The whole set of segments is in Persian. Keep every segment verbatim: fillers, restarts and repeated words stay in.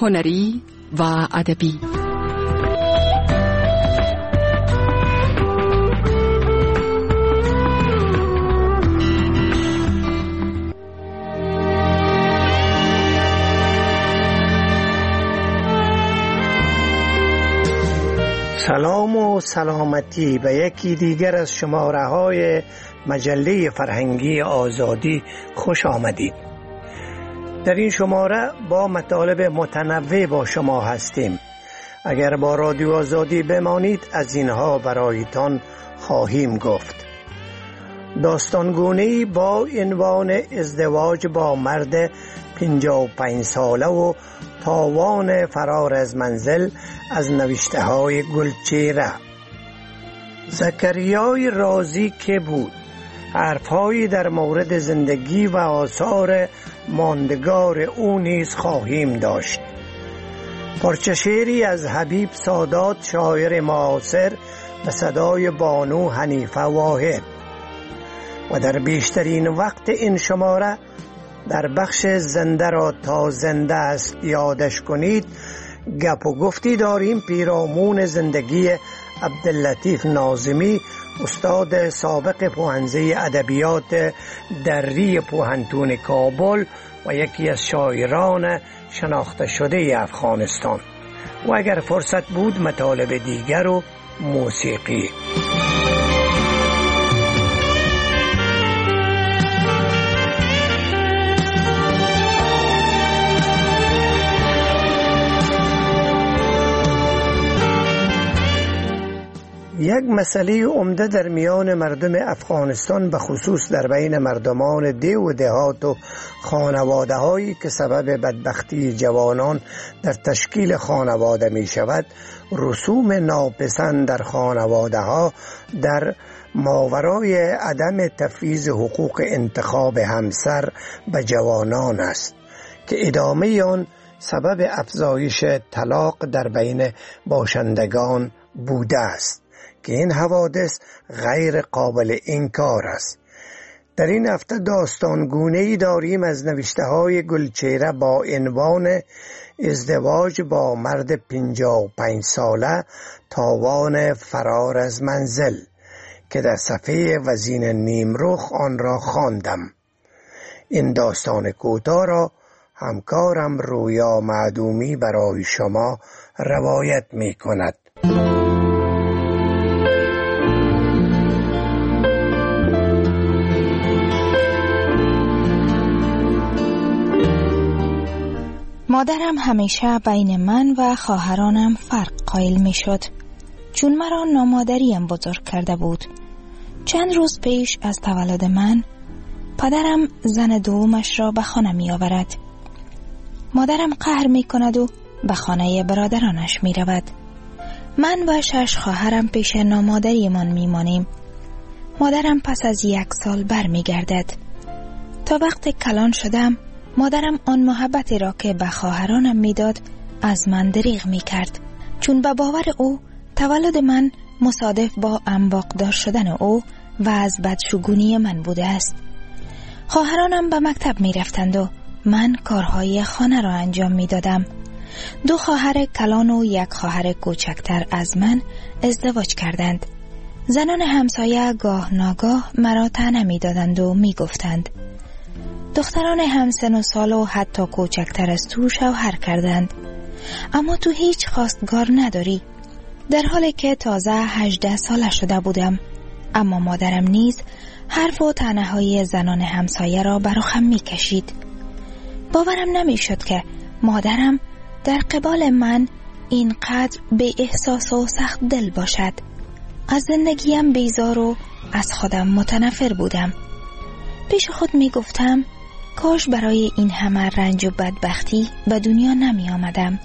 هنری و ادبی. سلام و سلامتی به یکی دیگر از شماره های مجله فرهنگی آزادی خوش آمدید. در این شماره با مطالب متنوع با شما هستیم. اگر با رادیو آزادی بمانید از اینها برایتان خواهیم گفت. داستانگونه‌ای با عنوان ازدواج با مرد پنجاه و پنج ساله و تاوان فرار از منزل از نوشته های گلچهره. زکریای رازی که بود، حرفهایی در مورد زندگی و آثار ماندگار او نیز خواهیم داشت. پارچه شعری از حبیب سادات شاعر معاصر به صدای بانو حنیفه واحد. و در بیشترین وقت این شماره در بخش زنده را تا زنده است یادش کنید گپ و گفتی داریم پیرامون زندگی عبداللطیف ناظمی، استاد سابق پوهنځی ادبیات دری پوهنتون کابل و یکی از شاعران شناخته شده افغانستان. و اگر فرصت بود مطالب دیگر و موسیقی. یک مسئله عمده در میان مردم افغانستان به خصوص در بین مردمان ده و دهات و خانواده هایی که سبب بدبختی جوانان در تشکیل خانواده می شود، رسوم ناپسند در خانواده ها در ماورای عدم تفویض حقوق انتخاب همسر به جوانان است که ادامه آن سبب افزایش طلاق در بین باشندگان بوده است که این حوادث غیر قابل انکار است. در این هفته داستانگونه‌ای داریم از نوشته های گلچهره با عنوان ازدواج با مرد پنجاه و پنج ساله تاوان فرار از منزل که در صفحه وزین نیمرخ آن را خواندم. این داستان کوتاه را همکارم رویا معدومی برای شما روایت می کند. مادرم همیشه بین من و خواهرانم فرق قائل می شد، چون مرا نامادریم بزرگ کرده بود. چند روز پیش از تولد من پدرم زن دومش را به خانه می آورد. مادرم قهر می کند و به خانه برادرانش می رود. من و شش خواهرم پیش نامادری من می مانیم. مادرم پس از یک سال بر می گردد. تا وقت کلان شدم مادرم آن محبتی را که به خواهرانم میداد از من دریغ می کرد، چون به باور او تولد من مصادف با انباغدار شدن او و از بدشگونی من بوده است. خواهرانم به مکتب می رفتند و من کارهای خانه را انجام می دادم. دو خواهر کلان و یک خواهر کوچکتر از من ازدواج کردند. زنان همسایه گاه ناگاه مرا طعنه می دادند و می گفتند دختران همسن و سال و حتی کوچکتر از تو شوهر کردند، اما تو هیچ خواستگار نداری. در حالی که تازه هجده ساله شده بودم، اما مادرم نیز حرف و طعنه های زنان همسایه را براخم می کشید. باورم نمی شد که مادرم در قبال من اینقدر بی احساس و سخت دل باشد. از زندگیم بیزار و از خودم متنفر بودم. پیش خود می گفتم کاش برای این همه رنج و بدبختی به دنیا نمی آمدم.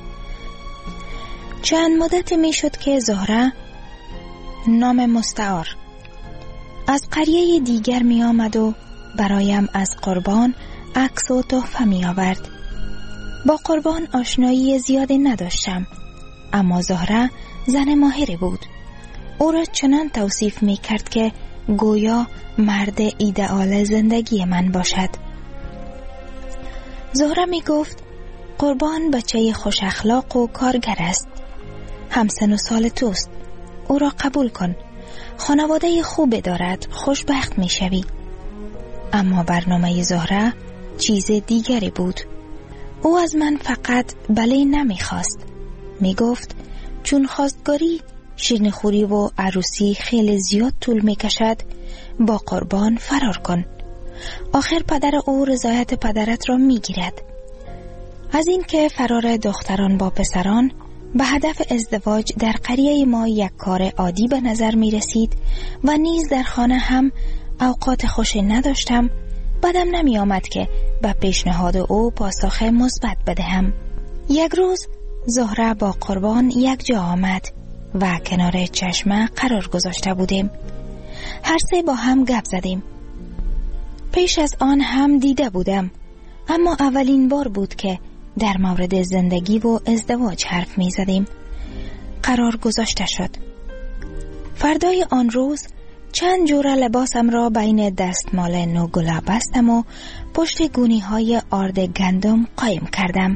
چند مدت می شد که زهره، نام مستعار، از قریه دیگر می آمد و برایم از قربان عکس و تحفه می آورد. با قربان آشنایی زیادی نداشتم، اما زهره زن ماهری بود. او را چنان توصیف می کرد که گویا مرد ایدئال زندگی من باشد. زهره می گفت قربان بچه خوش اخلاق و کارگر است. همسن و سال توست. او را قبول کن. خانواده خوب دارد، خوشبخت می شوی. اما برنامه زهره چیز دیگری بود. او از من فقط بله نمی خواست. می گفت چون خواستگاری، شیرینیخوری و عروسی خیلی زیاد طول می کشد، با قربان فرار کن. آخر پدر او رضایت پدرت را می گیرد. از این که فرار دختران با پسران به هدف ازدواج در قریه ما یک کار عادی به نظر می رسید و نیز در خانه هم اوقات خوشی نداشتم، بدم نمی آمد که به پیشنهاد او پاسخ مثبت بدهم. یک روز زهره با قربان یک جا آمد و کنار چشمه قرار گذاشته بودیم. هر سه با هم گپ زدیم. پیش از آن هم دیده بودم، اما اولین بار بود که در مورد زندگی و ازدواج حرف می زدیم. قرار گذاشته شد. فردای آن روز چند جور لباسم را بین دستمال نوگلا بستم و پشت گونی های آرد گندم قایم کردم.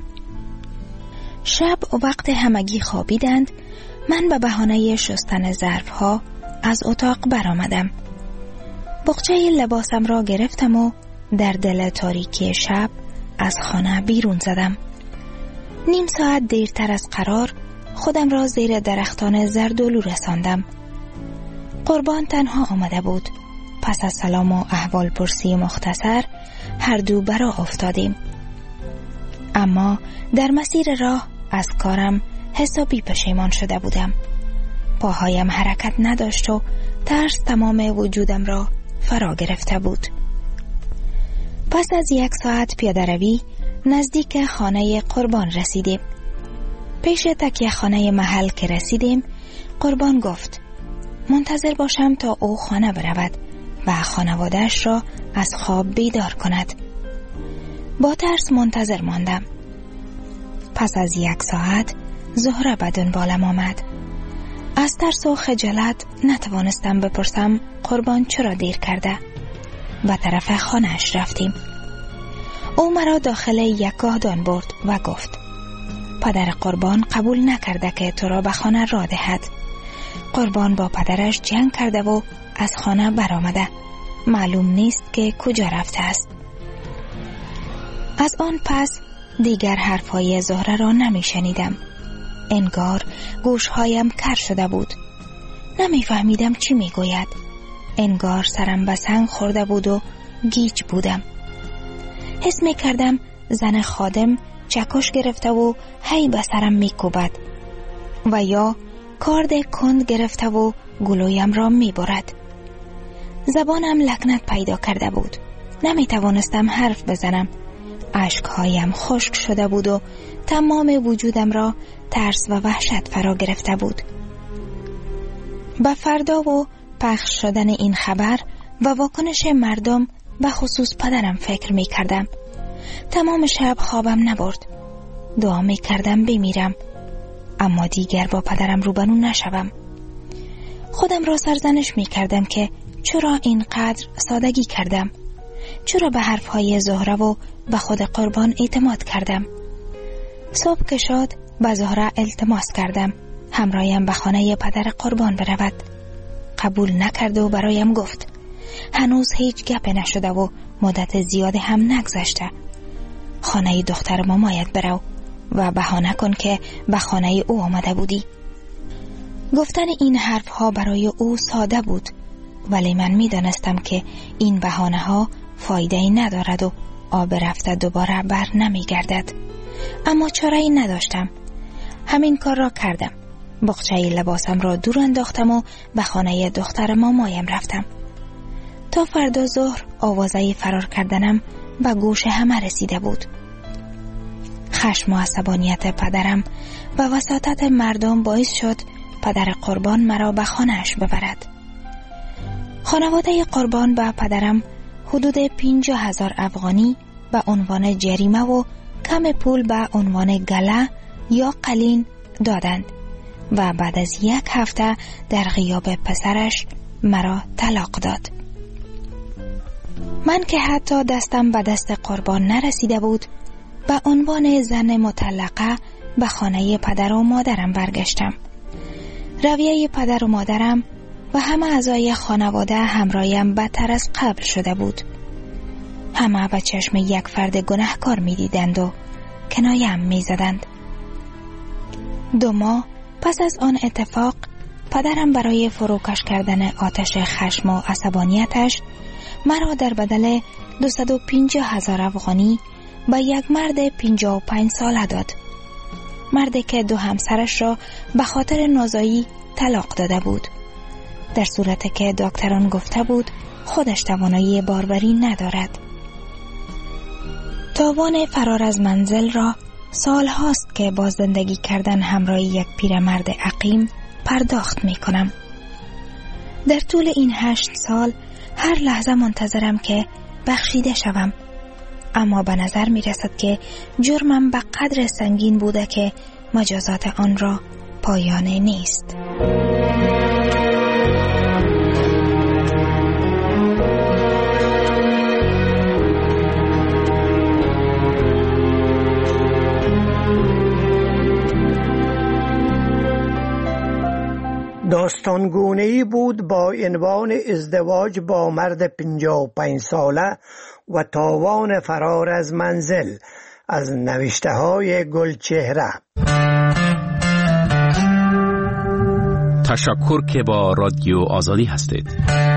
شب وقت همگی خوابیدند، من به بهانه شستن ظرف ها از اتاق برآمدم. بقچه لباسم را گرفتم و در دل تاریکی شب از خانه بیرون زدم. نیم ساعت دیرتر از قرار خودم را زیر درختان زردولو رساندم. قربان تنها آمده بود. پس از سلام و احوال پرسی مختصر هر دو برا افتادیم. اما در مسیر راه از کارم حسابی پشیمان شده بودم. پاهایم حرکت نداشت و ترس تمام وجودم را فرا گرفته بود. پس از یک ساعت پیاده روی نزدیک خانه قربان رسیدیم. پیش تکیه خانه محل که رسیدیم، قربان گفت منتظر باشم تا او خانه برود و خانواده‌اش را از خواب بیدار کند. با ترس منتظر ماندم. پس از یک ساعت زهره به دنبالم آمد. از ترس و خجالت نتوانستم بپرسم قربان چرا دیر کرده. به طرف خانه‌اش رفتیم. او مرا داخل یک گاهدان برد و گفت پدر قربان قبول نکرده که تو را به خانه را دهد. قربان با پدرش جنگ کرده و از خانه برآمده. معلوم نیست که کجا رفته است. از آن پس دیگر حرفهای زهره را نمی شنیدم. انگار گوشهایم کر شده بود. نمی فهمیدم چی می گوید. انگار سرم به سنگ خورده بود و گیج بودم. حس می کردم زن خادم چکش گرفته و هی به سرم می کوبد و یا کارد کند گرفته و گلویم را می برد. زبانم لکنت پیدا کرده بود. نمی توانستم حرف بزنم. اشکهایم خشک شده بود و تمام وجودم را ترس و وحشت فرا گرفته بود. به فردا و پخش شدن این خبر و واکنش مردم به خصوص پدرم فکر می کردم. تمام شب خوابم نبرد. دعا می کردم بمیرم، اما دیگر با پدرم روبرو نشوم. خودم را سرزنش می کردم که چرا اینقدر سادگی کردم. چرا به حرفهای زهره و به خود قربان اعتماد کردم. صبح که شد به زهره التماس کردم همراهیم به خانه پدر قربان برود. قبول نکرد و برایم گفت هنوز هیچ گپ نشده و مدت زیاد هم نگذشته. خانه دختر مامایت برو و بهانه کن که به خانه او آمده بودی. گفتن این حرف ها برای او ساده بود، ولی من می دانستم که این بهانه ها فایده ای ندارد و آب رفته دوباره بر نمی گردد. اما چاره‌ای نداشتم. همین کار را کردم. بقچه لباسم را دور انداختم و به خانه دختر مامایم رفتم. تا فردا ظهر آوازه فرار کردنم به گوش همه رسیده بود. خشم و عصبانیت پدرم و وساطت مردم باعث شد پدر قربان مرا به خانه‌اش ببرد. خانواده قربان به پدرم حدود پنجاه هزار افغانی به عنوان جریمه و کم پول به عنوان گله یا قلین دادند و بعد از یک هفته در غیاب پسرش مرا طلاق داد. من که حتی دستم به دست قربان نرسیده بود، به عنوان زن مطلقه به خانه پدر و مادرم برگشتم. رویه پدر و مادرم و همه اعضای خانواده همراهیم بدتر از قبل شده بود. همه به چشم یک فرد گناهکار می دیدند و کنایم می زدند. دو ماه پس از آن اتفاق پدرم برای فروکش کردن آتش خشم و عصبانیتش مرا در بدل دویست و پنجاه هزار افغانی به یک مرد پنجاه و پنج ساله داد. مردی که دو همسرش را به خاطر نازایی طلاق داده بود، در صورتی که دکتران گفته بود خودش توانایی باروری ندارد. تاوان فرار از منزل را سال هاست که با زندگی کردن همراه یک پیرمرد عقیم پرداخت می کنم. در طول این هشت سال هر لحظه منتظرم که بخشیده شوم، اما به نظر می رسد که جرمم به قدر سنگین بوده که مجازات آن را پایانه نیست. داستانگونه‌ای بود با عنوان ازدواج با مرد پنجاه و پنج ساله و تاوان فرار از منزل از نوشته های گلچهره. تشکر که با رادیو آزادی هستید.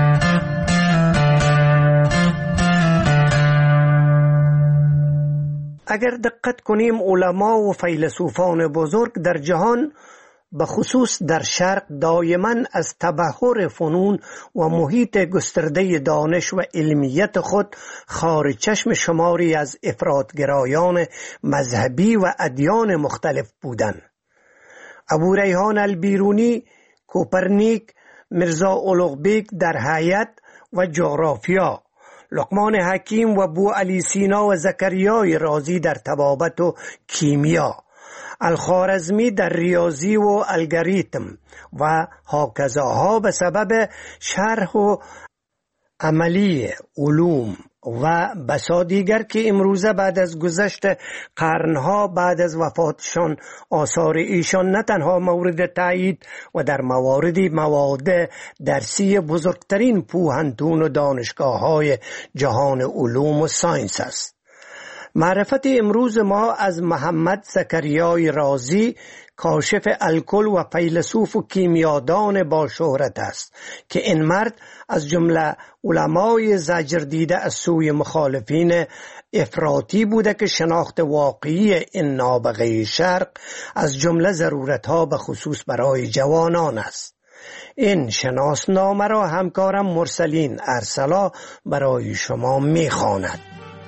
اگر دقت کنیم علما و فیلسوفان بزرگ در جهان به خصوص در شرق دائما از تبحر فنون و محیط گسترده دانش و علمیت خود خارج چشم شماری از افراطگرایان مذهبی و ادیان مختلف بودند. ابو ریحان البیرونی، کوپرنیک، میرزا اولوغبیک در حیات و جغرافیا، لقمان حکیم و بو علی سینا و زکریای رازی در طبابت و کیمیا، الخوارزمی در ریاضی و الگوریتم و هاکذاها به سبب شرح و عملی علوم و بسا دیگر که امروزه بعد از گذشت قرنها بعد از وفاتشان آثار ایشان نه تنها مورد تایید و در مواردی مواد درسی بزرگترین پوهنتون و دانشگاه های جهان علوم و ساینس است. معرفت امروز ما از محمد زکریای رازی، کاشف الکل و فیلسوف و کیمیادان با شهرت است که این مرد از جمله علمای زجر دیده از سوی مخالفین افراطی بوده که شناخت واقعی این نابغه شرق از جمله ضرورتها به خصوص برای جوانان است. این شناسنامه را همکارم مرسلین ارسلا برای شما می‌خواند.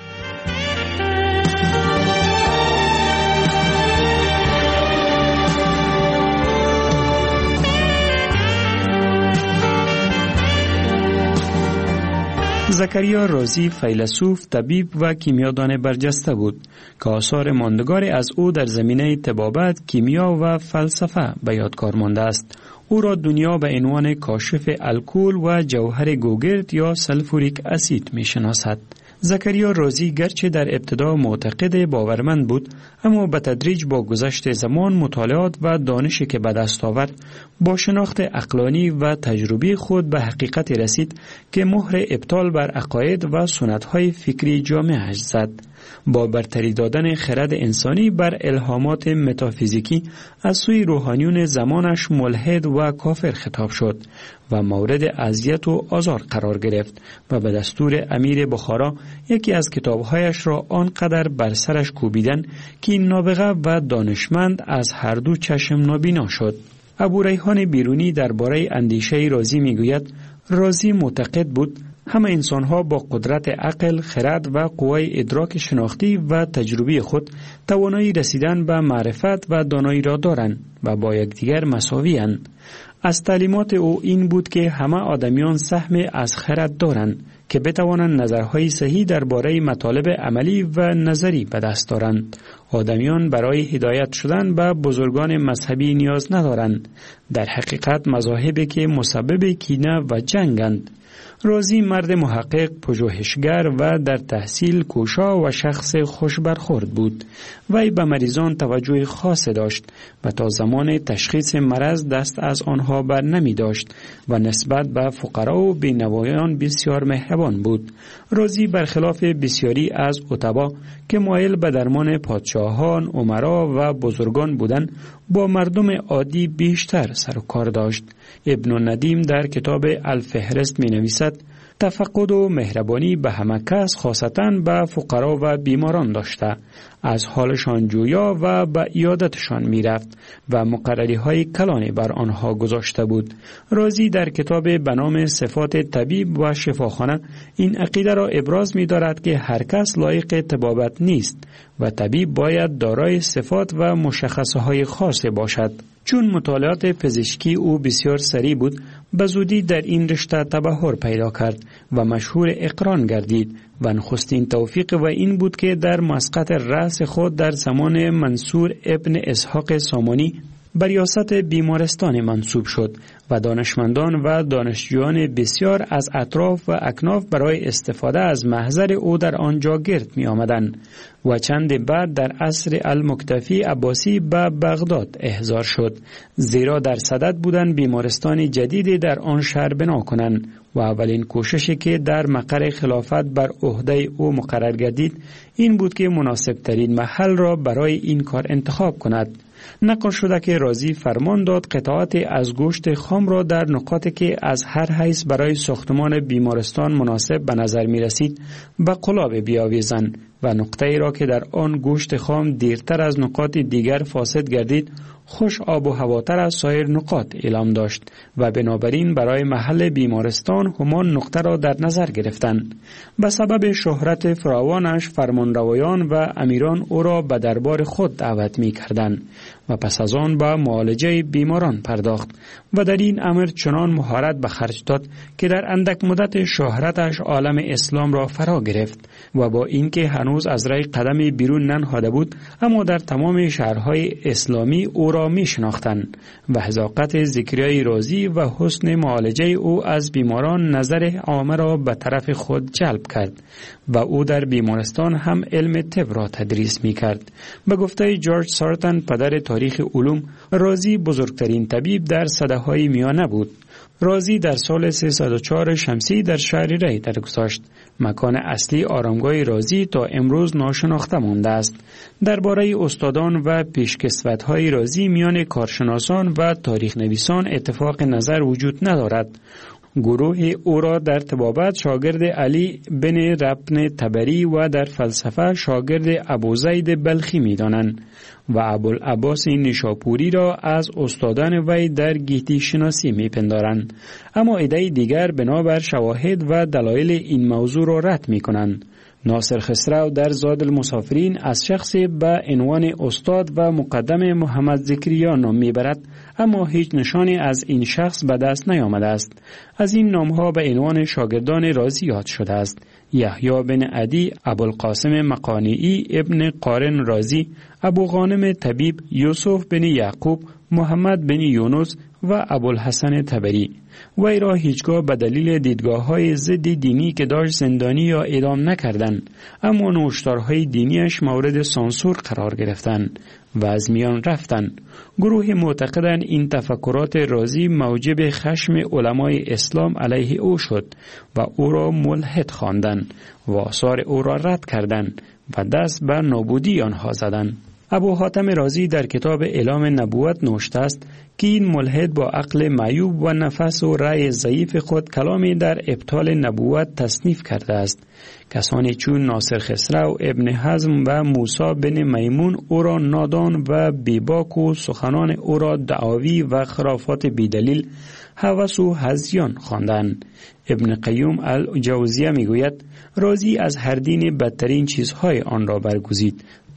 زکریا رازی فیلسوف، طبیب و کیمیادان برجسته بود که آثار ماندگار از او در زمینه طبابت، کیمیا و فلسفه به یادگار مانده است. او را دنیا به عنوان کاشف الکل و جوهر گوگرد یا سلفوریک اسید می شناسد. زکریا رازی گرچه در ابتدا معتقد باورمند بود، اما به تدریج با گذشت زمان مطالعات و دانشی که به دست آورد با شناخت عقلانی و تجربی خود به حقیقت رسید که مهر ابطال بر عقاید و سنت‌های فکری جامعه‌اش زد. با برتری دادن خرد انسانی بر الهامات متافیزیکی از سوی روحانیون زمانش ملحد و کافر خطاب شد و مورد اذیت و آزار قرار گرفت و به دستور امیر بخارا یکی از کتابهایش را آنقدر بر سرش کوبیدن که این نابغه و دانشمند از هر دو چشم نابینا شد. ابو ریحان بیرونی درباره اندیشه رازی میگوید رازی معتقد بود همه انسانها با قدرت عقل، خرد و قوای ادراک شناختی و تجربی خود توانایی رسیدن به معرفت و دانایی را دارند و با یکدیگر مساوی‌اند. از تعلیمات او این بود که همه آدمیان سهم از خرد دارند که بتوانند نظرهای صحیح درباره مطالب عملی و نظری به دست دارند. آدمیان برای هدایت شدن به بزرگان مذهبی نیاز ندارند. در حقیقت مذاهبی که مسبب کینه و جنگند. رازی مرد محقق، پژوهشگر و در تحصیل کوشا و شخص خوش برخورد بود. وی به مریضان توجه خاص داشت و تا زمان تشخیص مرض دست از آنها بر نمی داشت و نسبت به فقرا و بینوایان بسیار مهربان بود. رازی برخلاف بسیاری از اتبا که مایل به درمان پادشاهان، امرا و بزرگان بودند، با مردم عادی بیشتر سر و کار داشت. ابن ندیم در کتاب الفهرست می نویسد: تفقد و مهربانی به همه کس، خاصتاً به فقرا و بیماران داشته. از حالشان جویا و به عیادتشان می رفت و مقرری های کلانی بر آنها گذاشته بود. رازی در کتاب به نام صفات طبیب و شفاخانه این عقیده را ابراز می دارد که هر کس لایق طبابت نیست و طبیب باید دارای صفات و مشخصه های خاص باشد. چون مطالعات پزشکی او بسیار سریع بود، به زودی در این رشته تبحر پیدا کرد و مشهور اقران گردید و نخستین توفیق و این بود که در مسقط رأس خود در زمان منصور ابن اسحاق سامانی به ریاست بیمارستان منصوب شد و دانشمندان و دانشجویان بسیار از اطراف و اکناف برای استفاده از محضر او در آنجا گرد می آمدند و چند بعد در عصر المکتفی عباسی به بغداد احضار شد، زیرا در صدد بودند بیمارستان جدیدی در آن شهر بنا کنند و اولین کوششی که در مقر خلافت بر عهده او مقرر گردید این بود که مناسب ترین محل را برای این کار انتخاب کند. نقل شده که رازی فرمان داد قطعات از گوشت خام را در نقاطی که از هر حیث برای ساختمان بیمارستان مناسب به نظر می رسید به قلاب بیاویزند و نقطه‌ای را که در آن گوشت خام دیرتر از نقاط دیگر فاسد گردید خوش آب و هواتر از سایر نقاط اعلام داشت و بنابراین برای محل بیمارستان همان نقطه را در نظر گرفتند. به سبب شهرت فراوانش فرمانروایان و امیران او را به دربار خود دعوت می کردند و پس از آن به معالجه بیماران پرداخت و در این امر چنان مهارت به خرج داد که در اندک مدت شهرتش عالم اسلام را فرا گرفت و با اینکه هنوز از ری قدمی بیرون ننهاده بود اما در تمام شهرهای اسلامی او را می شناختند و حذاقت ذکریای رازی و حسن معالجه او از بیماران نظر عامه را به طرف خود جلب کرد و او در بیمارستان هم علم طب را تدریس می کرد. به گفته جورج سارتن پدر تاریخ علوم، رازی بزرگترین طبیب در سده‌های میانه بود. رازی در سال سیصد و چهار شمسی در شهر ری درگذشت. مکان اصلی آرامگاه رازی تا امروز ناشناخته مانده است. درباره استادان و پیشکسوت‌های رازی میان کارشناسان و تاریخ نویسان اتفاق نظر وجود ندارد. گروه او را در طبابت شاگرد علی بن ربن تبری و در فلسفه شاگرد ابوزید بلخی می دانند و ابوالعباس نیشاپوری را از استادان وی در گیتی شناسی می پندارند. اما عده دیگر بنابر شواهد و دلایل این موضوع را رد می کنند. ناصر خسرو در زاد المسافرین از شخصی به عنوان استاد و مقدم محمد ذکریا نام میبرد، اما هیچ نشانی از این شخص به دست نیامده است. از این نامها به عنوان شاگردان رازی یاد شده است: یحیی بن عدی، ابوالقاسم مقانعی، ابن قارن رازی، ابو غانم طبیب، یوسف بن یعقوب، محمد بن یونس و ابوالحسن تبری. وی را هیچگاه به دلیل دیدگاه‌های ضد دینی که داشت زندانی یا اعدام نکردند، اما نوشتارهای دینیش مورد سانسور قرار گرفتند و از میان رفتند. گروه معتقدند این تفکرات رازی موجب خشم علمای اسلام علیه او شد و او را ملحد خواندند و آثار او را رد کردند و دست به نابودی آنها زدند. ابو حاتم رازی در کتاب اعلام نبوت نوشته است که این ملحد با عقل معیوب و نفس و رأی ضعیف خود کلامی در ابطال نبوت تصنیف کرده است. کسانی چون ناصر خسرو، ابن حزم و موسی بن میمون او را نادان و بیباک و سخنان او را دعاوی و خرافات بیدلیل، هوس و هذیان خواندند. ابن قیم الجوزیه میگوید رازی از هر دین بدترین چیزهای آن را برگزید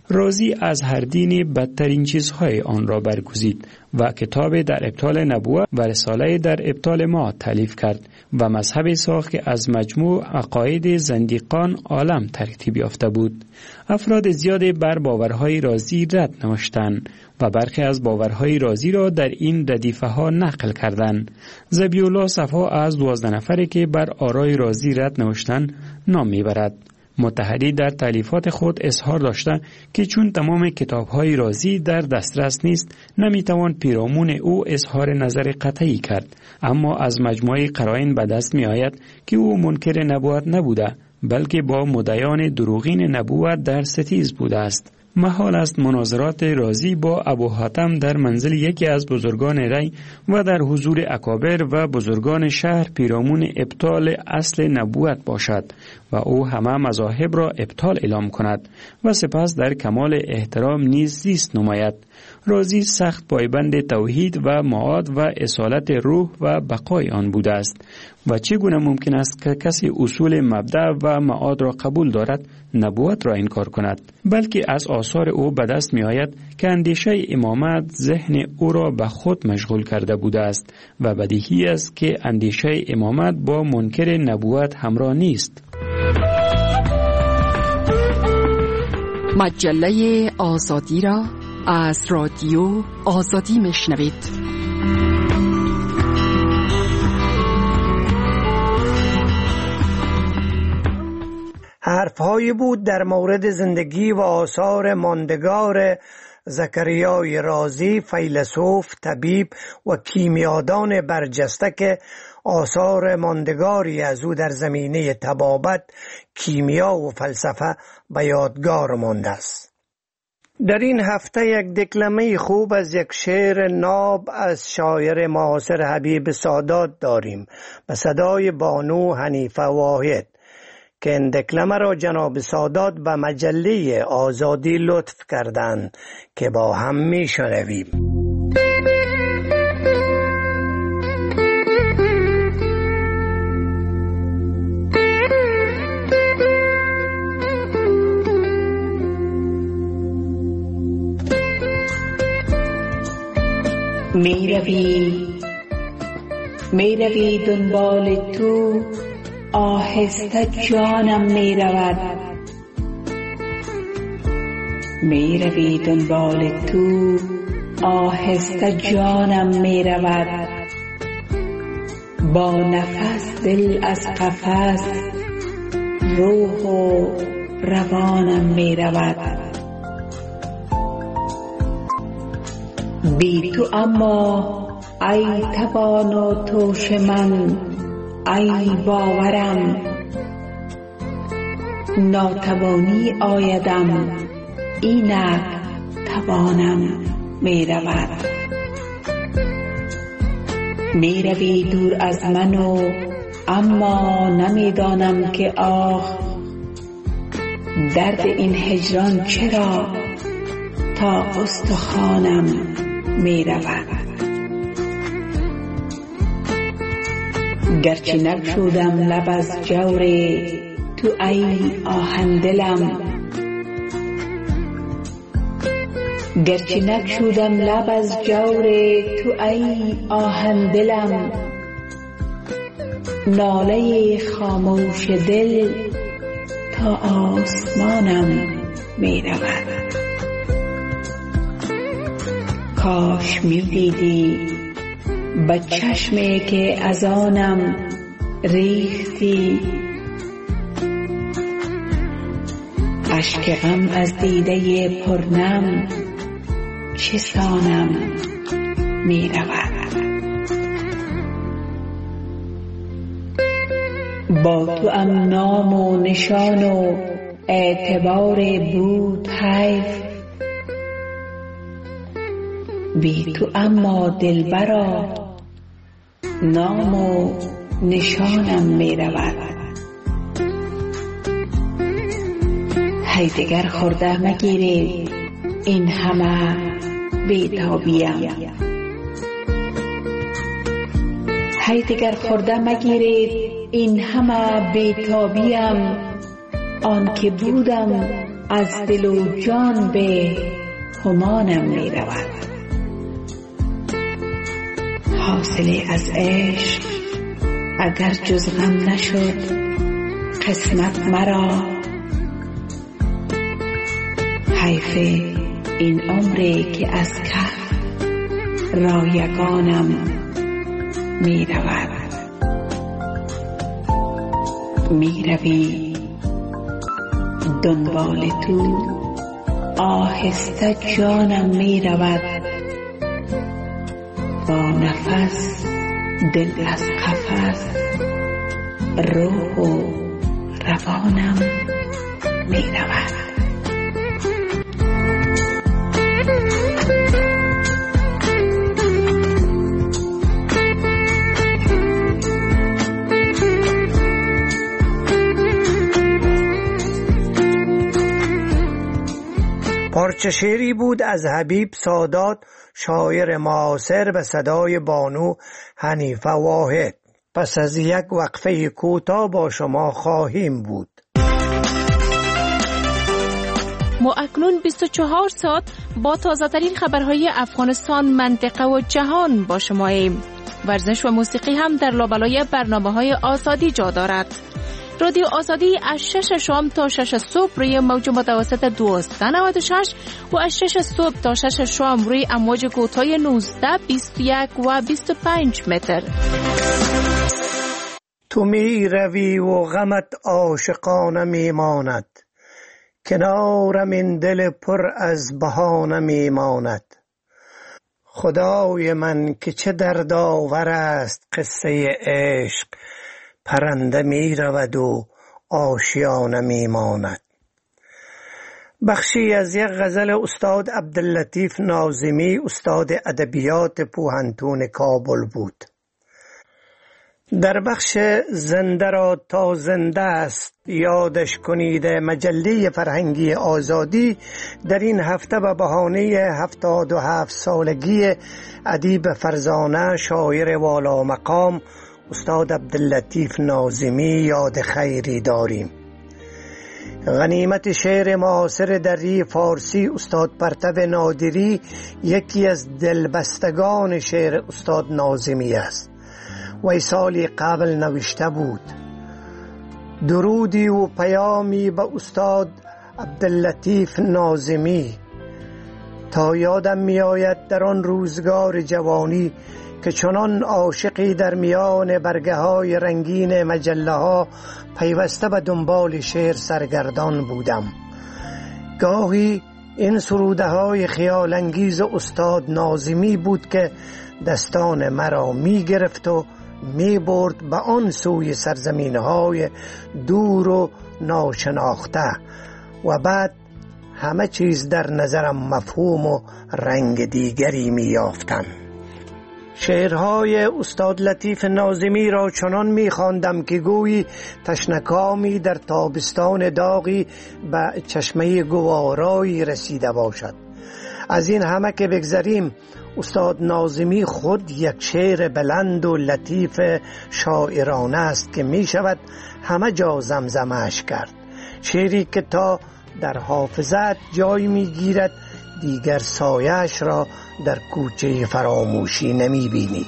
رازی از هر دینی بدترین چیزهای آن را برگزید و کتاب در ابطال نبوت و رساله در ابطال ما تالیف کرد و مذهب ساخت که از مجموع عقاید زندیقان عالم ترتیب یافته بود. افراد زیادی بر باورهای رازی رد نوشتند و برخی از باورهای رازی را در این ردیفه ها نقل کردند. ذبیح‌الله صفا از دوازده نفری که بر آرای رازی رد نوشتند نام میبرد. مطهری در تالیفات خود اظهار داشته که چون تمام کتاب‌های رازی در دسترس نیست نمیتوان پیرامون او اظهار نظر قطعی کرد، اما از مجموعه قرائن به دست می آید که او منکر نبوت نبوده بلکه با مدعیان دروغین نبوت در ستیز بوده است. محال است مناظرات رازی با ابو حاتم در منزل یکی از بزرگان ری و در حضور اکابر و بزرگان شهر پیرامون ابطال اصل نبوت باشد و او همه مذاهب را ابطال اعلام کند و سپس در کمال احترام نیز زیست نماید. رازی سخت پایبند توحید و معاد و اصالت روح و بقای آن بوده است و چگونه ممکن است که کسی اصول مبدأ و معاد را قبول دارد نبوت را انکار کند؟ بلکه از آثار او به دست می آید که اندیشه امامت ذهن او را به خود مشغول کرده بوده است و بدیهی است که اندیشه امامت با منکر نبوت همراه نیست. مجله آزادی را از رادیو آزادی میشنوید. حرفهایی بود در مورد زندگی و آثار ماندگار زکریای رازی، فیلسوف، طبیب و کیمیادان برجسته که آثار ماندگاری از او در زمینه طبابت، کیمیا و فلسفه به یادگار مانده است. در این هفته یک دکلمه خوب از یک شعر ناب از شاعر معاصر حبیب سادات داریم به صدای بانو حنیفه واحد که این دکلمه را جناب سادات به مجله آزادی لطف کردند که با هم می شنویم. می روی می روی دنبال تو، آهسته جانم می رود. می روی دنبال تو، آهسته جانم می رود. با نفس دل از قفس، روح و روانم می رود. بی تو اما ای توان و توش من، ای باورم ناتوانی آیدم، اینک توانم می رود. می روی دور از من و اما نمی دانم که آخ درد این هجران چرا تا استخوانم می رود. گرچه نگشودم لب از جور تو ای آهن دلم، گرچه نگشودم لب از جور تو ای آهن دلم، ناله خاموش دل تا آسمانم می رود. کاش می دیدی با چشمی که از آنم ریختی، اشک غم از دیده پرنم چه سانم می رود. با تو ام نام و نشان و اعتبار بود حیف، بی تو اما دلبرا نام و نشانم می رود. هی دگر خورده مگیرید این همه بیتابیم، هی دگر خورده مگیرید این همه بیتابیم، آن که بودم از دل و جان به همانم می رود. حاصلی از عشق اگر جز غم نشد قسمت مرا، حیف این عمری که از کف رایگانم می رود. می روی دنبال تو آهسته جانم می رود، با نفس دل از قفس روح و روانم می رود. پارچه شعری بود از حبیب سادات، شاعر معاصر، به صدای بانو حنیفه واحد. پس از یک وقفه کوتاه با شما خواهیم بود. ما اکنون بیست و چهار ساعت با تازه ترین خبرهای افغانستان، منطقه و جهان با شماییم. ورزش و موسیقی هم در لابلای برنامه‌های آزادی جا دارد. رادیو آزادی از شش شام تا شش صبح روی موج متوسط دویست و نود و شش و از شش صبح تا شش شام روی امواج کوتاه نوزده، بیست و یک و بیست و پنج متر. تو می روی و غمت عاشقانه می ماند، کنارم این دل پر از بهانه می ماند. خدای من که چه دردآور است قصه عشق، پرنده می رود و آشیانه می ماند. بخشی از یک غزل استاد عبداللطیف ناظمی، استاد ادبیات پوهنتون کابل بود. در بخش زنده را تا زنده است یادش کنید، مجله فرهنگی آزادی در این هفته به بهانه هفتاد و هفت سالگی ادیب فرزانه شاعر والا مقام استاد عبداللطیف ناظمی یاد خیری داریم. غنیمت شعر معاصر دری فارسی استاد پرتو نادری یکی از دلبستگان شعر استاد ناظمی است. وی سالی قبل نوشته بود: درودی و پیامی به استاد عبداللطیف ناظمی، تا یادم می آید در آن روزگار جوانی که چنان عاشقی در میان برگه های رنگین مجله ها پیوسته به دنبال شعر سرگردان بودم. گاهی این سروده های خیال انگیز استاد ناظمی بود که دستان مرا می گرفت و می برد به آن سوی سرزمین های دور و ناشناخته و بعد همه چیز در نظرم مفهوم و رنگ دیگری می یافتند. شعرهای استاد لطیف ناظمی را چنان می خواندم که گویی تشنکامی در تابستان داغی به چشمه گوارایی رسیده باشد. از این همه که بگذریم، استاد ناظمی خود یک شعر بلند و لطیف شاعرانه است که می شود همه جا زمزمش کرد. شعری که تا در حافظت جای می گیرد، دیگر سایش را در کوچه فراموشی نمی بینی.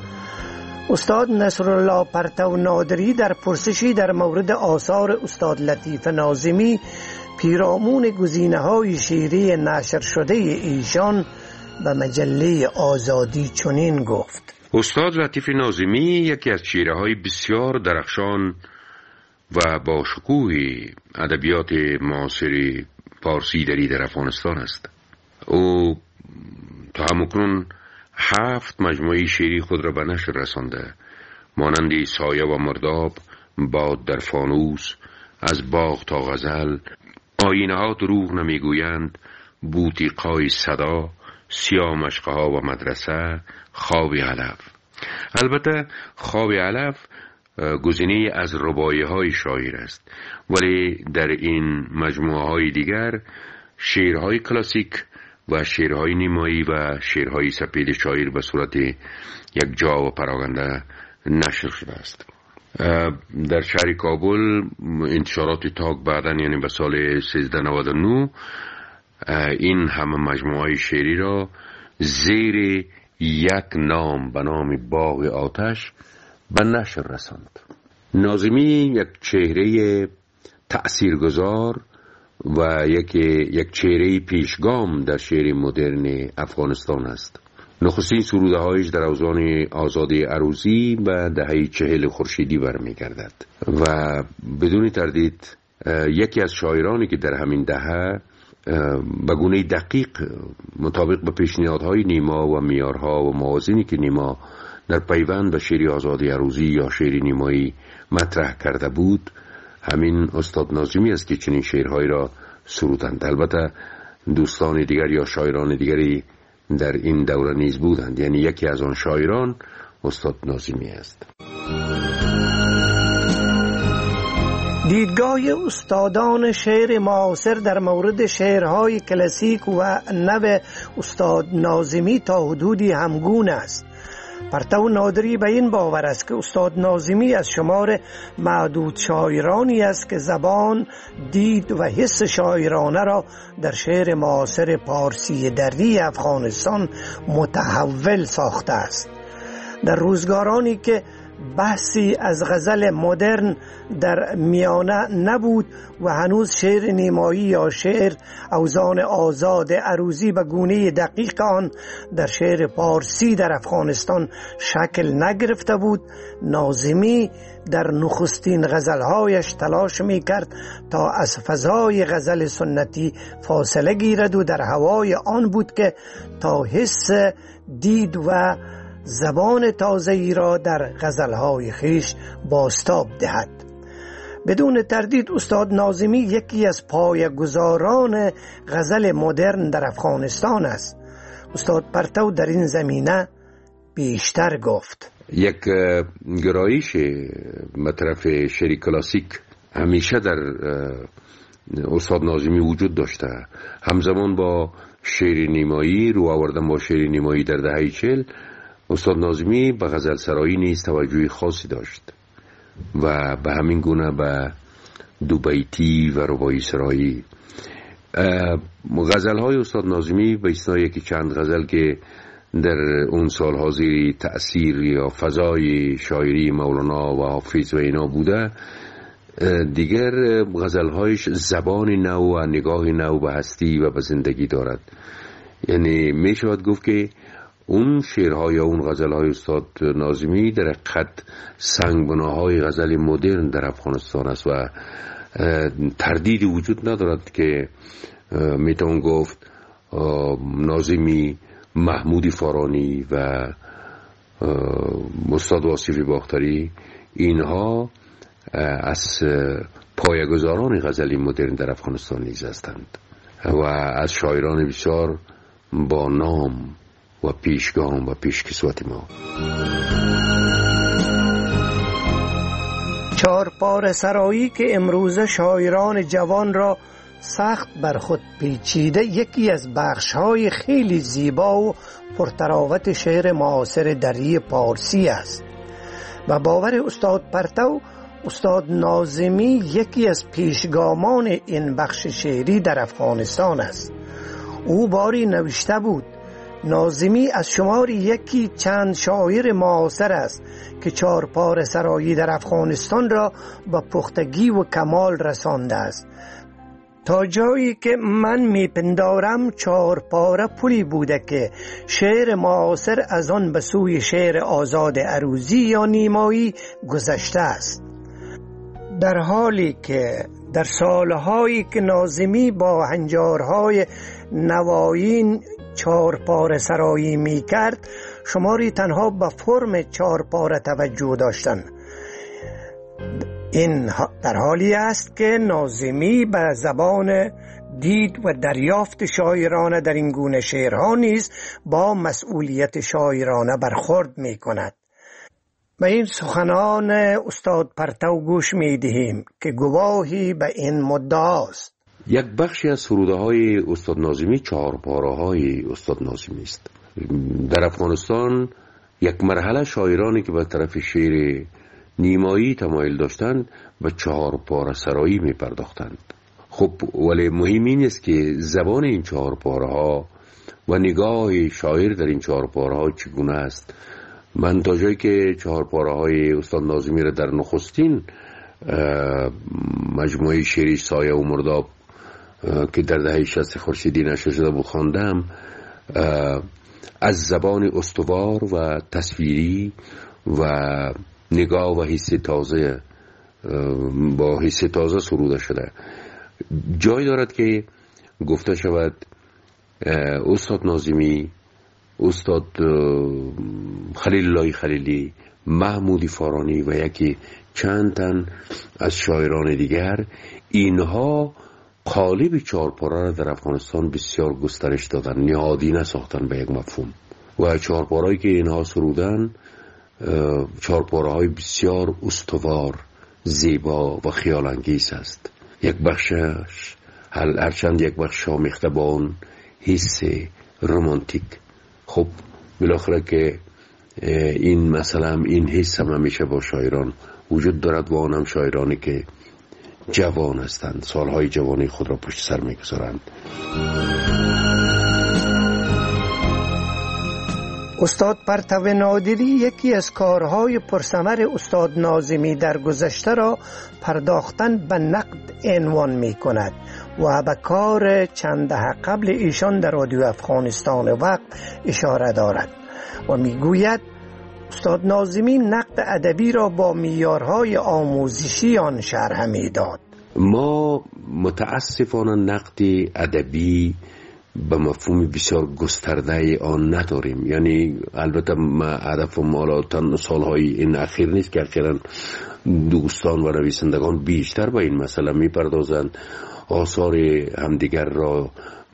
استاد نصرالله پرتو نادری در پرسشی در مورد آثار استاد لطیف ناظمی پیرامون گزینه‌های شعری نشر شده ایشان به مجله آزادی چنین گفت: استاد لطیف ناظمی یکی از چهره‌های بسیار درخشان و با شکوه ادبیات معاصر فارسی دری در افغانستان است. او تا همکنون هفت مجموعه شعری خود را به نشر رسانده، مانند سایه و مرداب، باد در فانوس، از باغ تا غزل، آینه ها دروغ نمیگویند، بوتیقای صدا، سیاه مشقه ها و مدرسه، خواب علف. البته خواب علف گزینه از رباعی های شاعر است، ولی در این مجموعه های دیگر شعرهای کلاسیک و شعرهای نیمایی و شعرهای سپید شاعر به صورت یک جا و پراگنده نشر شده است. در شهر کابل انتشارات تاک بعداً یعنی به سال سیزده نود و نه این همه مجموعه شعری را زیر یک نام به نام باغ آتش به نشر رساند. ناظمی یک چهره تأثیرگذار و یک یک چهره پیشگام در شعر مدرن افغانستان است. نخستین سروده هایش در اوزان آزادی عروضی و دهه چهل خورشیدی برمیگردد و بدون تردید یکی از شاعرانی که در همین دهه به گونه دقیق مطابق به پیشنهادهای نیما و معیارها و موازینی که نیما در پیوند به شعر آزادی عروضی یا شعر نیمایی مطرح کرده بود همین استاد ناظمی است که چنین شعرهایی را سرودند. البته دوستان دیگر یا شاعران دیگری در این دوره نیز بودند، یعنی یکی از آن شاعران استاد ناظمی است. دیدگاه استادان شعر معاصر در مورد شعرهای کلاسیک و نو استاد ناظمی تا حدودی همگون است. پرتو نادری به این باور است که استاد ناظمی از شمار معدود شاعرانی است که زبان، دید و حس شاعرانه را در شعر معاصر پارسی دری افغانستان متحول ساخته است. در روزگارانی که بحثی از غزل مدرن در میانه نبود و هنوز شعر نیمایی یا شعر اوزان آزاد عروضی به گونه دقیق آن در شعر پارسی در افغانستان شکل نگرفته بود، ناظمی در نخستین غزلهایش تلاش می کرد تا از فضای غزل سنتی فاصله گیرد و در هوای آن بود که تا حس، دید و زبان تازه‌ای را در غزلهای خویش بازتاب دهد. بدون تردید استاد ناظمی یکی از پایه‌گذاران غزل مدرن در افغانستان است. استاد پرتو در این زمینه بیشتر گفت. یک گرایش مطرف شعر کلاسیک همیشه در استاد ناظمی وجود داشته. همزمان با شعر نیمایی، رو آوردن با شعر نیمایی در دهه چهل، استاد ناظمی به غزل سرایی نیز توجه خاصی داشت و به همین گونه به دوبیتی و رباعی سرایی. غزل های استاد ناظمی به استثنای که چند غزل که در اون سالها زیر تأثیر یا فضای شاعری مولانا و حافظ و اینا بوده، دیگر غزل هایش زبان نو و نگاه نو به هستی و به زندگی دارد. یعنی می شود گفت که اون شعرها یا اون غزلهای استاد ناظمی در حقیقت سنگبناهای غزل مدرن در افغانستان است و تردیدی وجود ندارد که میتوان گفت ناظمی، محمود فارانی و استاد واصف باختری اینها از پایه‌گذاران غزل مدرن در افغانستان نیز هستند و از شاعران بسیار با نام و پیشگام و پیشکسوت ما. چهارپاره سرایی که امروزه شاعران جوان را سخت بر خود پیچیده، یکی از بخش‌های خیلی زیبا و پرتراوت شعر معاصر دری پارسی است. و باور استاد پرتو، استاد ناظمی یکی از پیشگامان این بخش شعری در افغانستان است. او باری نوشته بود: ناظمی از شمار یکی چند شاعر معاصر است که چهارپاره سرایی در افغانستان را به پختگی و کمال رسانده است. تا جایی که من میپندارم چهارپاره پلی بوده که شعر معاصر از آن به سوی شعر آزاد عروضی یا نیمایی گذشته است. در حالی که در سالهایی که ناظمی با هنجارهای نوایین چهارپاره سرایی می کرد، شماری تنها به فرم چهارپاره توجه داشتند. این در حالی است که ناظمی به زبان، دید و دریافت شاعرانه در این گونه شعرها نیز با مسئولیت شاعرانه برخورد می کند. به این سخنان استاد پرتو گوش می دهیم که گواهی به این مدعاست. یک بخشی از سروده های استاد ناظمی چهارپاره های استاد ناظمی است. در افغانستان یک مرحله شاعرانی که به طرف شعر نیمایی تمایل داشتند به چهار پاره سرایی می پرداختند. خب ولی مهم این است که زبان این چهار پاره ها و نگاه شاعر در این چهار پاره ها چگونه است. من تا جایی که چهار پاره های استاد ناظمی را در نخستین مجموعه شعری سایه و مرداب که در دهه شصت خورشیدی نشر شده بود خواندم، از زبان استوار و تصویری و نگاه و حس تازه با حس تازه سروده شده. جای دارد که گفته شود استاد ناظمی، استاد خلیل الله خلیلی، محمودی فارانی و یکی چند تن از شاعران دیگر، اینها قالب چهارپاره را در افغانستان بسیار گسترش دادن، نهادی نساختن به یک مفهوم. و چهارپارهایی که اینها سرودن چهارپاره‌های بسیار استوار، زیبا و خیال انگیز است. یک بخشش هرچند یک بخش آمیخته با اون حس رمانتیک. خب بالاخره که این مثلا این حس هم همیشه با شاعران وجود دارد و آن هم شاعرانی که جوان هستند، سالهای جوانی خود را پشت سر میگذارند. استاد پرتو نادری یکی از کارهای پرثمر استاد ناظمی در گذشته را پرداختن به نقد عنوان می کند و به کار چند دهه قبل ایشان در رادیو افغانستان وقت اشاره دارد و می گوید استاد ناظمی نقد ادبی را با معیارهای آموزشی آن شرح می داد. ما متاسفانه نقد ادبی به مفهوم بسیار گسترده آن نداریم. یعنی البته ما هدف ما تا سالهای این اخیر نیست که اخیراً دوستان و نویسندگان بیشتر به این مسئله میپردازند، آثار همدیگر را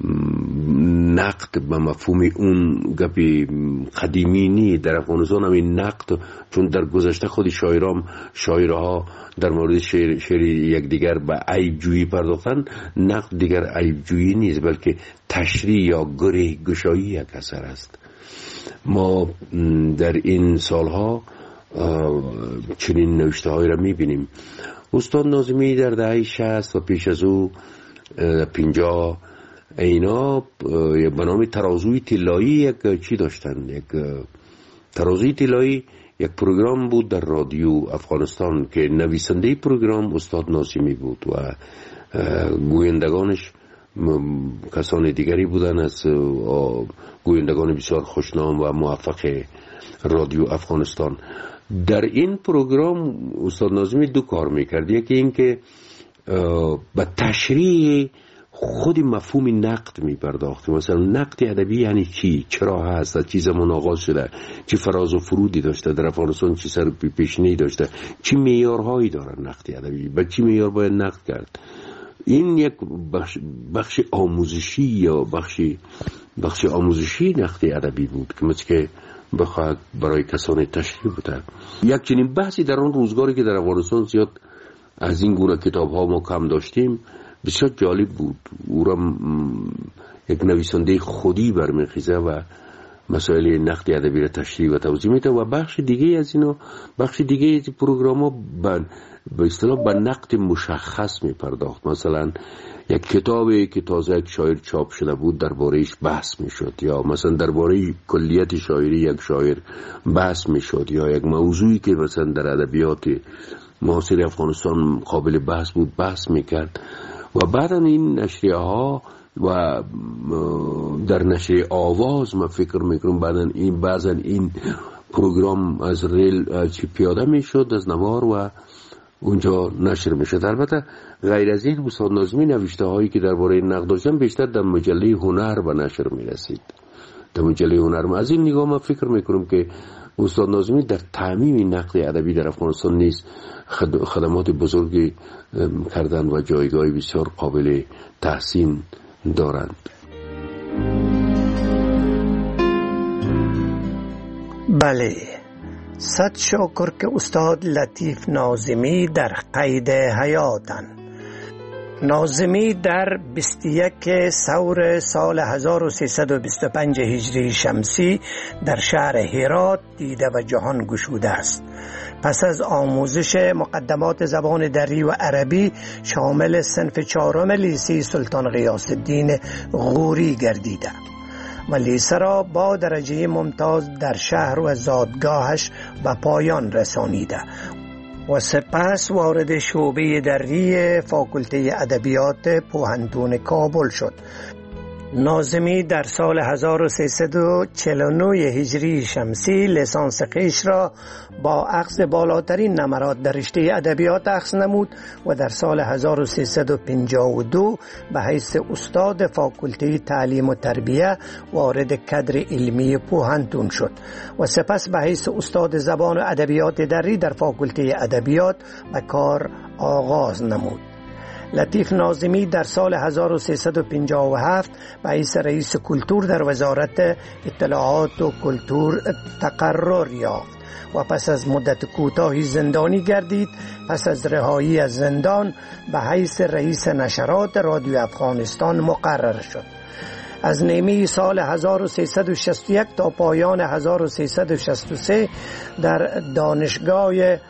نقد به مفهوم اون گپی قدیمی نی. در افغانستان هم این نقد، چون در گذشته خود شاعرام شاعرها در مورد شعر, شعر یک دیگر به عیب جویی پرداختن، نقد دیگر عیب جویی نیست بلکه تشریح یا گره گشایی یک اثر است. ما در این سالها چنین نوشته هایی را میبینیم. استاد ناظمی در دهه شصت و پیش از او پنجاه اینا به نام ترازوی طلایی یک چی داشتن، یک ترازوی طلایی یک پروگرام بود در رادیو افغانستان که نویسنده پروگرام استاد ناظمی بود و گویندگانش کسان دیگری بودن از گویندگان بسیار خوشنام و موفق رادیو افغانستان. در این پروگرام استاد ناظمی دو کار میکرد. یکی این که به تشریح خود مفهوم نقد می پرداخت. مثلا نقد ادبی یعنی چی، چرا هست، از چی زمان آغاز شده، چی فراز و فرودی داشته در افغانستان، چی سر پیشینه‌ای داشته، چی معیارهایی داره نقد ادبی، به چی معیار باید نقد کرد. این یک بخش, بخش آموزشی یا بخشی بخش آموزشی نقد ادبی بود که مثل که بخواد برای کسان تشریح بوده. یک چنین بحثی در اون روزگاری که در افغانستان زیاد از این گونه کتاب ها ما کم داشتیم بسیار جالب بود. او را یک نویسنده خودی برمیخیزه و مسائل نقد ادبی را تشریح و توضیح میده و بخش دیگه از اینا بخش دیگه از پروگرام ها به اصطلاح به نقد مشخص میپرداخت. مثلا یک کتابی که تازه یک شاعر چاپ شده بود درباره‌اش بحث میشد، یا مثلا درباره کلیت شاعری یک شاعر بحث میشد، یا یک موضوعی که مثلا در ادبیات معاصر افغانستان قابل بحث بود بحث میکرد. و بعدا این نشریه ها و در نشریه آواز ما فکر میکنم بعدا این بعضا این پروگرام از ریل چی پیاده میشد از نوار و اونجا نشر میشد. البته غیر از این استاد ناظمی نوشته هایی که درباره نقد داشتن بیشتر در مجله هنر به نشر میرسید. در مجله هنر از این نگاه ما فکر میکنم که استاد ناظمی در تعمیم نقد ادبی در افغانستان نیست خدمات بزرگی کردن و جایگاه بسیار قابل تحسین دارند. بله، صد شکر که استاد لطیف ناظمی در قید حیاتند. ناظمی در بیست و یک سور سال هزار و سیصد و بیست و پنج هجری شمسی در شهر هرات دیده و جهان گشوده است. پس از آموزش مقدمات زبان دری و عربی شامل صنف چهارم لیسه سلطان غیاث الدین غوری گردیده و لیسه را با درجه ممتاز در شهر و زادگاهش و پایان رسانیده و سپس وارد شعبه دری فاکولته ادبیات پوهنتون کابل شد. ناظمی در سال هزار و سیصد و چهل و نه هجری شمسی لیسانس خویش را با اخذ بالاترین نمرات در رشته ادبیات اخذ نمود و در سال هزار و سیصد و پنجاه و دو به حیث استاد فاکولته تعلیم و تربیه وارد کادر علمی پوهنتون شد و سپس به حیث استاد زبان و ادبیات دری در فاکولته ادبیات به کار آغاز نمود. لطیف ناظمی در سال هزار و سیصد و پنجاه و هفت به حیث رئیس کلتور در وزارت اطلاعات و کلتور تقرر یافت و پس از مدت کوتاهی زندانی گردید. پس از رهایی از زندان به حیث رئیس نشرات رادیو افغانستان مقرر شد. از نیمه سال هزار و سیصد و شصت و یک تا پایان هزار و سیصد و شصت و سه در دانشگاه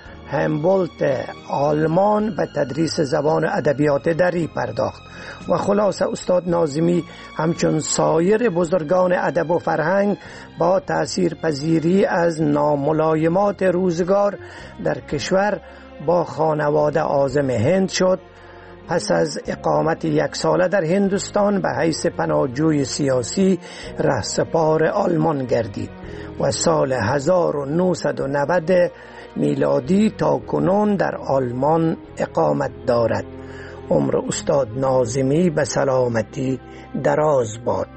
همبولت آلمان به تدریس زبان و ادبیات دری پرداخت و خلاصه استاد ناظمی همچون سایر بزرگان ادب و فرهنگ با تأثیر پذیری از ناملایمات روزگار در کشور با خانواده عازم هند شد. پس از اقامت یک ساله در هندوستان به حیث پناهجوی سیاسی رهسپار آلمان گردید و سال هزار و نهصد و نود میلادی تا کنون در آلمان اقامت دارد. عمر استاد ناظمی به سلامتی دراز باد.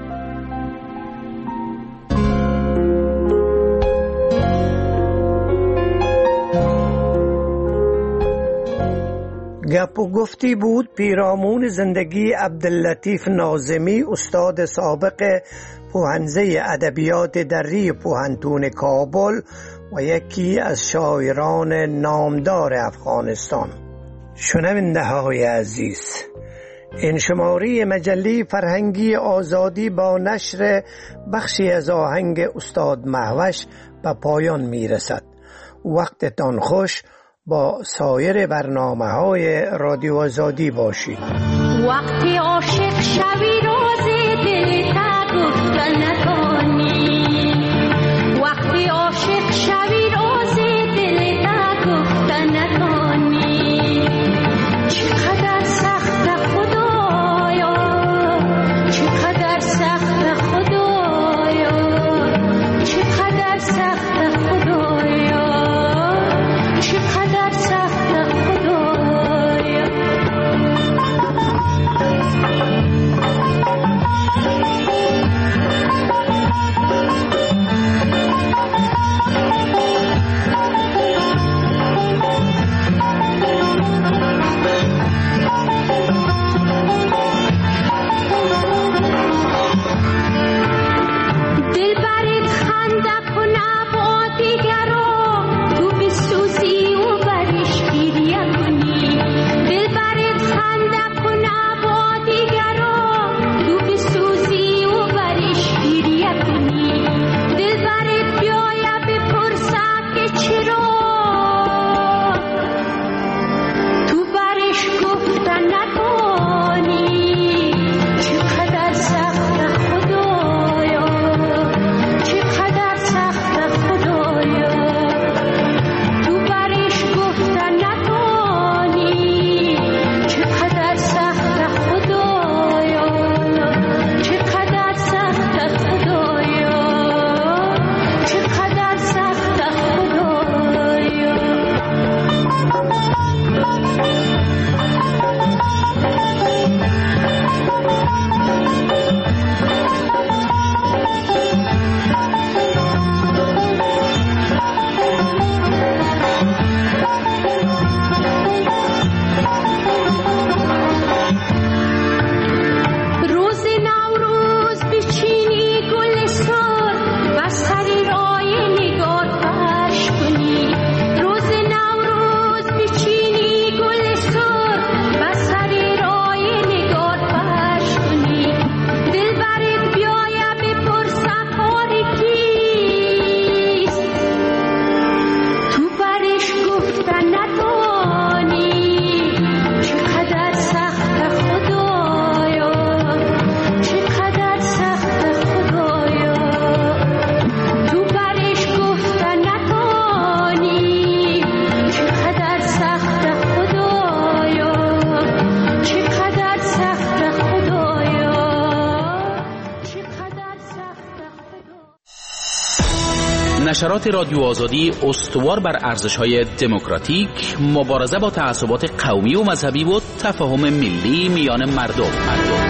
گپ و گفتی بود پیرامون زندگی عبداللطیف ناظمی، استاد سابق پوهنزه ادبیات دری پوهنتون کابل و یکی از شاعران نامدار افغانستان. شنونده های عزیز، این شماره مجله فرهنگی آزادی با نشر بخشی از آهنگ استاد مهوش به پایان می رسد. وقتتان خوش، با سایر برنامه های رادیو آزادی باشید. وقتی عاشق شوی راز دل تا گفتن نکنی، وقتی عاشق شوی راز دل تا گفتن نکنی، چقدر سخت خدایا، چقدر سخت خدایا، چقدر سخت خدایا، چقدر سخت خدایا. دل برید خنده کنه نشرات رادیو آزادی استوار بر ارزش‌های دموکراتیک، مبارزه با تعصبات قومی و مذهبی و تفاهم ملی میان مردم. مردم.